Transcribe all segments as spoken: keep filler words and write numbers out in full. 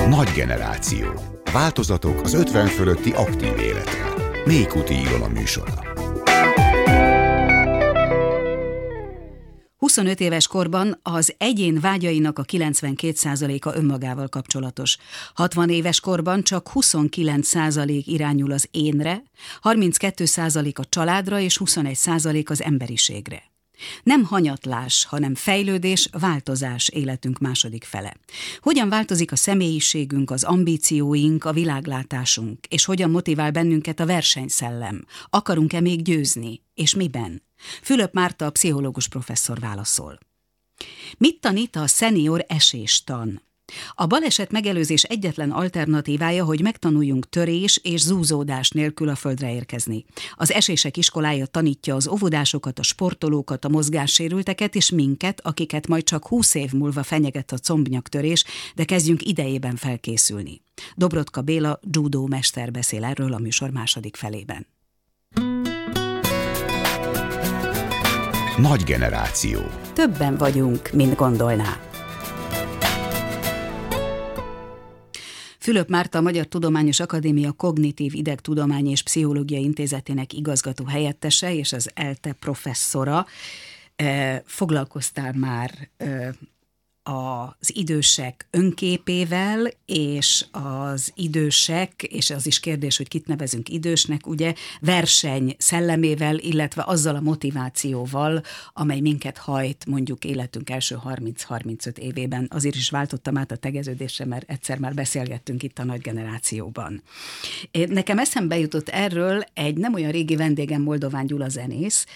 Nagy generáció. Változatok az ötven fölötti aktív életre. Mékuti Ilona műsora. huszonöt éves korban az egyén vágyainak a kilencvenkét százaléka önmagával kapcsolatos. hatvan éves korban csak huszonkilenc százalék irányul az énre, harminckettő százalék a családra és huszonegy százalék az emberiségre. Nem hanyatlás, hanem fejlődés, változás életünk második fele. Hogyan változik a személyiségünk, az ambícióink, a világlátásunk, és hogyan motivál bennünket a versenyszellem? Akarunk-e még győzni? És miben? Fülöp Márta, pszichológus professzor válaszol. Mit tanít a szenior eséstan? A baleset megelőzés egyetlen alternatívája, hogy megtanuljunk törés és zúzódás nélkül a földre érkezni. Az esések iskolája tanítja az óvodásokat, a sportolókat, a mozgássérülteket és minket, akiket majd csak húsz év múlva fenyeget a combnyaktörés, de kezdjünk idejében felkészülni. Dobrotka Béla, judó mester beszél erről a műsor második felében. Nagy generáció. Többen vagyunk, mint gondolná. Fülöp Márta, a Magyar Tudományos Akadémia Kognitív Idegtudományi és Pszichológiai Intézetének igazgató helyettese és az ELTE professzora. Foglalkoztál már az idősek önképével, és az idősek, és az is kérdés, hogy kit nevezünk idősnek, ugye, verseny szellemével, illetve azzal a motivációval, amely minket hajt mondjuk életünk első harminc-harmincöt évében. Azért is váltottam át a tegeződésre, mert egyszer már beszélgettünk itt a nagy generációban. Nekem eszembe jutott erről egy nem olyan régi vendégem, Moldován Gyula zenész,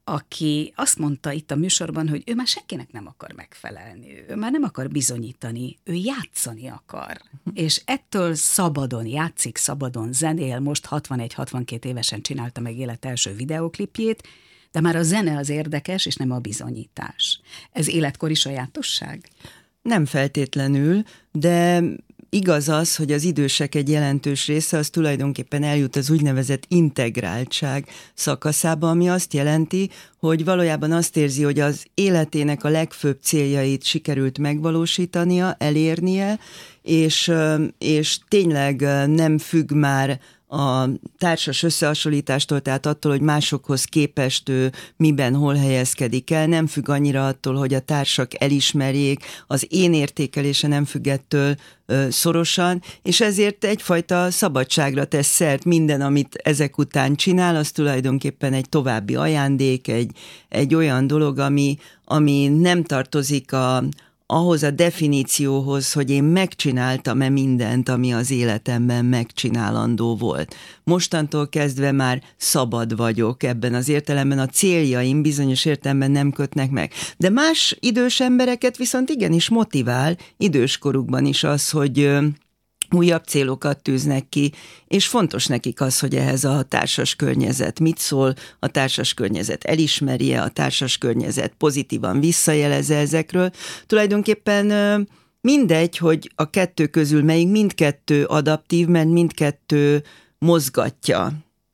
aki azt mondta itt a műsorban, hogy ő már senkinek nem akar megfelelni, ő már nem akar bizonyítani, ő játszani akar. És ettől szabadon játszik, szabadon zenél, most hatvanegy-hatvankét évesen csinálta meg élet első videóklipjét, de már a zene az érdekes, és nem a bizonyítás. Ez életkori sajátosság? Nem feltétlenül, de igaz az, hogy az idősek egy jelentős része az tulajdonképpen eljut az úgynevezett integráltság szakaszába, ami azt jelenti, hogy valójában azt érzi, hogy az életének a legfőbb céljait sikerült megvalósítania, elérnie, és, és tényleg nem függ már a társas összehasonlítástól, tehát attól, hogy másokhoz képest ő miben, hol helyezkedik el, nem függ annyira attól, hogy a társak elismerjék, az én értékelése nem függ ettől ö, szorosan, és ezért egyfajta szabadságra tesz szert. Minden, amit ezek után csinál, az tulajdonképpen egy további ajándék, egy, egy olyan dolog, ami, ami nem tartozik a ahhoz a definícióhoz, hogy én megcsináltam-e mindent, ami az életemben megcsinálandó volt. Mostantól kezdve már szabad vagyok ebben az értelemben, a céljaim bizonyos értelemben nem kötnek meg. De más idős embereket viszont igenis motivál időskorukban is az, hogy újabb célokat tűznek ki, és fontos nekik az, hogy ehhez a társas környezet mit szól, a társas környezet elismerje, a társas környezet pozitívan visszajelezze ezekről. Tulajdonképpen mindegy, hogy a kettő közül melyik, mindkettő adaptív, mert mindkettő mozgatja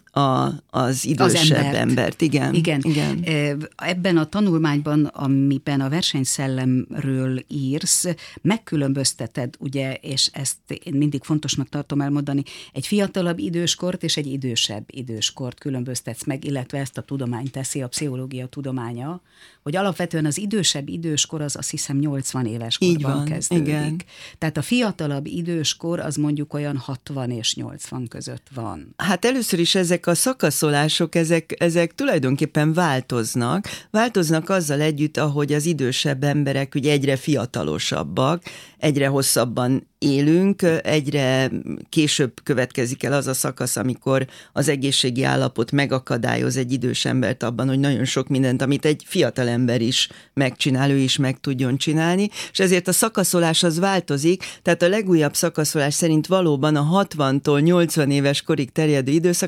A, az idősebb az embert. Igen, igen. igen. Ebben a tanulmányban, amiben a versenyszellemről írsz, megkülönbözteted, ugye, és ezt én mindig fontosnak tartom elmondani, egy fiatalabb időskort és egy idősebb időskort különböztetsz meg, illetve ezt a tudomány teszi, a pszichológia tudománya, hogy alapvetően az idősebb időskor az azt hiszem nyolcvan éves korban kezdődik. Igen. Tehát a fiatalabb időskor az mondjuk olyan hatvan és nyolcvan között van. Hát először is ezek a szakaszolások, ezek, ezek tulajdonképpen változnak. Változnak azzal együtt, ahogy az idősebb emberek ugye egyre fiatalosabbak, egyre hosszabban élünk, egyre később következik el az a szakasz, amikor az egészségi állapot megakadályoz egy idős embert abban, hogy nagyon sok mindent, amit egy fiatal ember is megcsinál, ő is meg tudjon csinálni, és ezért a szakaszolás az változik, tehát a legújabb szakaszolás szerint valóban a hatvantól nyolcvan éves korig terjedő időszak az tulajdonképpen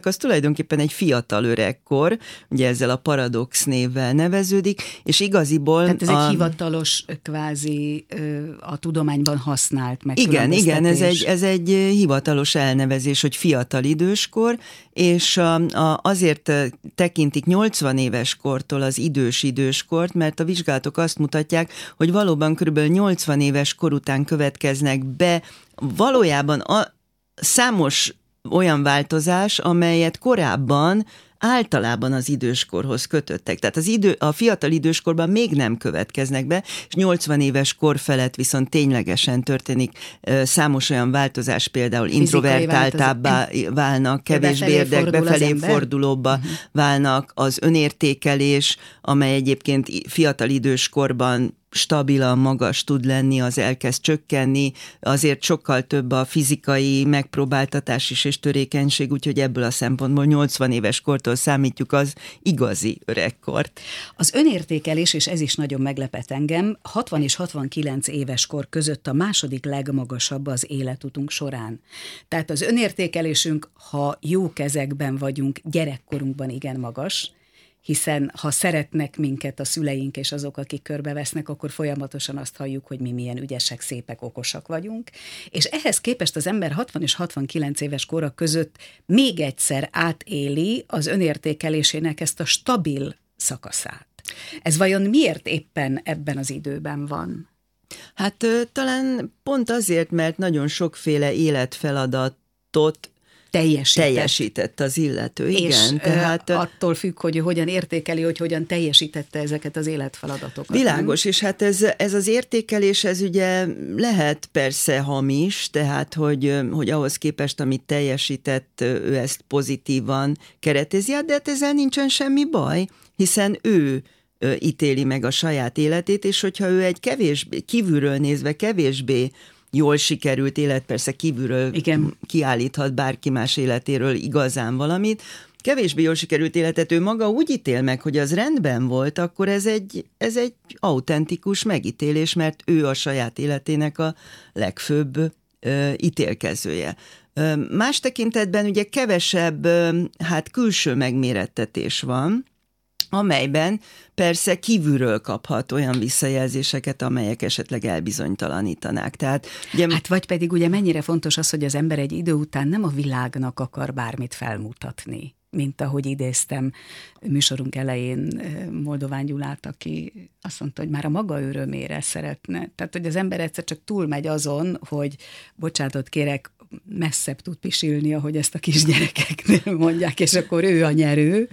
tulajdonképpen egy fiatal öregkor, ugye ezzel a paradox névvel neveződik, és igaziból... Tehát ez a... egy hivatalos, kvázi a tudományban használt Igen, megkülönböztetés. igen, ez egy, ez egy hivatalos elnevezés, hogy fiatal időskor, és a, a, azért tekintik nyolcvan éves kortól az idős időskort, mert a vizsgálatok azt mutatják, hogy valóban körülbelül nyolcvan éves kor után következnek be valójában a számos olyan változás, amelyet korábban általában az időskorhoz kötöttek. Tehát az idő, a fiatal időskorban még nem következnek be, és nyolcvan éves kor felett viszont ténylegesen történik számos olyan változás, például introvertáltabbá válnak, kevésbé érdek, befelé fordulóbbá uh-huh. válnak, az önértékelés, amely egyébként fiatal időskorban stabilan magas tud lenni, az elkezd csökkenni, azért sokkal több a fizikai megpróbáltatás is és törékenység, úgyhogy ebből a szempontból nyolcvan éves kortól számítjuk az igazi öregkort. Az önértékelés, és ez is nagyon meglepett engem, hatvan és hatvankilenc éves kor között a második legmagasabb az életutunk során. Tehát az önértékelésünk, ha jó kezekben vagyunk, gyerekkorunkban igen magas, hiszen ha szeretnek minket a szüleink és azok, akik körbevesznek, akkor folyamatosan azt halljuk, hogy mi milyen ügyesek, szépek, okosak vagyunk. És ehhez képest az ember hatvan és hatvankilenc éves kora között még egyszer átéli az önértékelésének ezt a stabil szakaszát. Ez vajon miért éppen ebben az időben van? Hát talán pont azért, mert nagyon sokféle életfeladatot Teljesített. teljesített az illető, igen. És tehát, attól függ, hogy hogyan értékeli, hogy hogyan teljesítette ezeket az életfeladatokat. Világos, nem? És hát ez, ez az értékelés, ez ugye lehet persze hamis, tehát hogy, hogy ahhoz képest, amit teljesített, ő ezt pozitívan keretezi, de hát ezzel nincsen semmi baj, hiszen ő ítéli meg a saját életét, és hogyha ő egy kevésbé, kívülről nézve kevésbé jól sikerült élet, persze kívülről igen. kiállíthat bárki más életéről igazán valamit, kevésbé jól sikerült életet ő maga úgy ítél meg, hogy az rendben volt, akkor ez egy, ez egy autentikus megítélés, mert ő a saját életének a legfőbb ö, ítélkezője. Ö, más tekintetben ugye kevesebb ö, hát külső megmérettetés van, amelyben persze kívülről kaphat olyan visszajelzéseket, amelyek esetleg elbizonytalanítanák. Tehát, ugye... Hát vagy pedig ugye mennyire fontos az, hogy az ember egy idő után nem a világnak akar bármit felmutatni, mint ahogy idéztem műsorunk elején Moldován Gyulát, aki azt mondta, hogy már a maga örömére szeretne. Tehát, hogy az ember egyszer csak túlmegy azon, hogy bocsánatot kérek, messzebb tud pisilni, ahogy ezt a kisgyerekeknél mondják, és akkor ő a nyerő.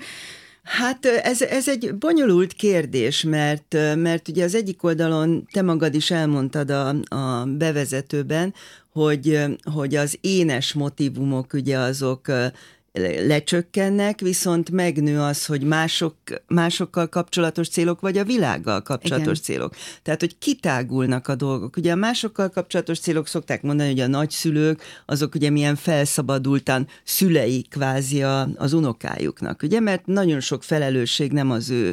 Hát ez, ez egy bonyolult kérdés, mert, mert ugye az egyik oldalon te magad is elmondtad a, a bevezetőben, hogy, hogy az énes motívumok ugye azok lecsökkennek, viszont megnő az, hogy mások, másokkal kapcsolatos célok, vagy a világgal kapcsolatos igen. célok. Tehát, hogy kitágulnak a dolgok. Ugye a másokkal kapcsolatos célok szokták mondani, hogy a nagyszülők, azok ugye milyen felszabadultan szülei kvázi az unokájuknak, ugye, mert nagyon sok felelősség nem az ő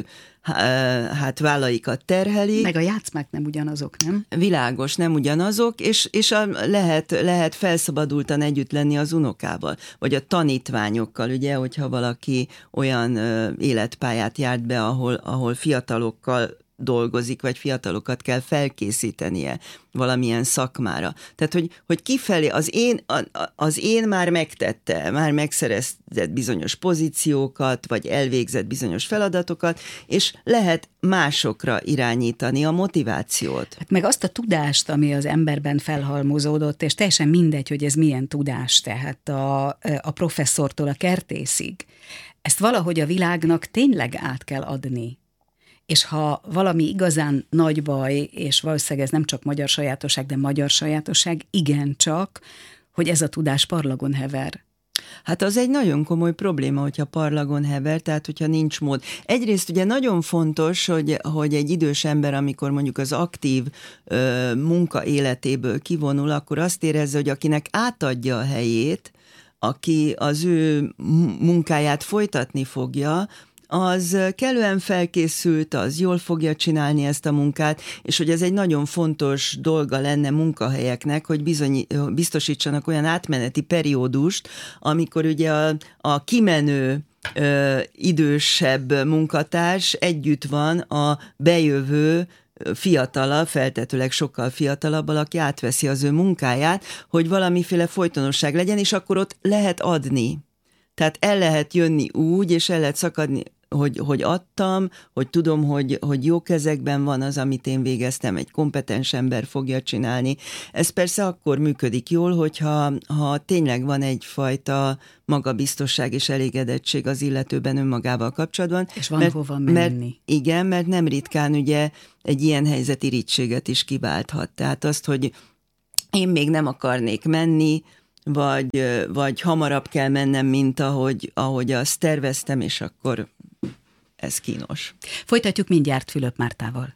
hát vállaikat terheli. Meg a játszmák nem ugyanazok, nem? Világos, nem ugyanazok, és, és a, lehet, lehet felszabadultan együtt lenni az unokával, vagy a tanítványokkal, ugye, hogyha valaki olyan ö, életpályát járt be, ahol, ahol fiatalokkal dolgozik, vagy fiatalokat kell felkészítenie valamilyen szakmára. Tehát, hogy, hogy kifelé az én, az én már megtette, már megszerezett bizonyos pozíciókat, vagy elvégzett bizonyos feladatokat, és lehet másokra irányítani a motivációt. Hát meg azt a tudást, ami az emberben felhalmozódott, és teljesen mindegy, hogy ez milyen tudás, tehát a, a professzortól a kertészig. Ezt valahogy a világnak tényleg át kell adni. És ha valami igazán nagy baj, és valószínűleg ez nem csak magyar sajátosság, de magyar sajátosság, igencsak, hogy ez a tudás parlagon hever. Hát az egy nagyon komoly probléma, hogyha parlagon hever, tehát hogyha nincs mód. Egyrészt ugye nagyon fontos, hogy, hogy egy idős ember, amikor mondjuk az aktív ö, munka életéből kivonul, akkor azt érezze, hogy akinek átadja a helyét, aki az ő munkáját folytatni fogja, az kellően felkészült, az jól fogja csinálni ezt a munkát, és hogy ez egy nagyon fontos dolga lenne munkahelyeknek, hogy bizony, biztosítsanak olyan átmeneti periódust, amikor ugye a, a kimenő ö, idősebb munkatárs együtt van a bejövő fiatalabb, feltetőleg sokkal fiatalabb, aki átveszi az ő munkáját, hogy valamiféle folytonosság legyen, és akkor ott lehet adni. Tehát el lehet jönni úgy, és el lehet szakadni, hogy, hogy adtam, hogy tudom, hogy, hogy jó kezekben van az, amit én végeztem, egy kompetens ember fogja csinálni. Ez persze akkor működik jól, hogyha ha tényleg van egyfajta magabiztosság és elégedettség az illetőben önmagával kapcsolatban. És van mert, hova menni. Mert, igen, mert nem ritkán ugye egy ilyen helyzet irítséget is kiválthat. Tehát azt, hogy én még nem akarnék menni, vagy, vagy hamarabb kell mennem, mint ahogy, ahogy azt terveztem, és akkor ez kínos. Folytatjuk mindjárt Fülöp Mártával.